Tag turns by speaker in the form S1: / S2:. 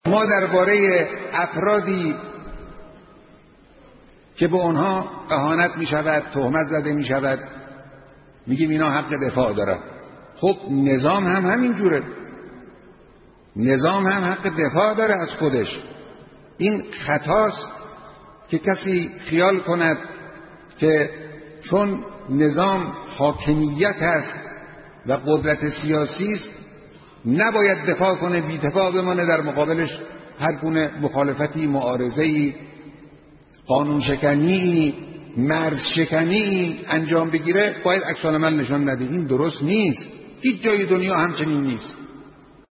S1: ما درباره افرادی که به آنها اهانت می شود، تهمت زده می شود، میگیم اینا حق دفاع دارن. خب نظام هم همین جوره، نظام هم حق دفاع داره از خودش. این خطاست که کسی خیال کند که چون نظام حاکمیت است و قدرت سیاسی است نباید دفاع کنه، بی دفاع بمانه، در مقابلش هر گونه مخالفتی، معارضه‌ای، قانون شکنی، مرز شکنی انجام بگیره باید عکس العمل نشان نده. این درست نیست، هیچ جای دنیا همچنین نیست.